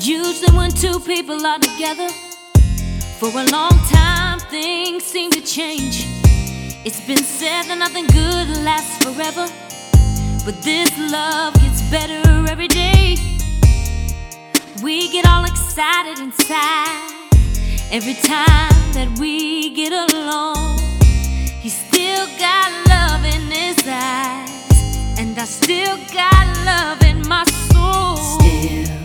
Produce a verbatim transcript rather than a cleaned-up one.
Usually when two people are together for a long time, things seem to change. It's been said that nothing good lasts forever, but this love gets better every day. We get all excited inside every time that we get along. He's still got love in his eyes, and I still got love in my soul. Still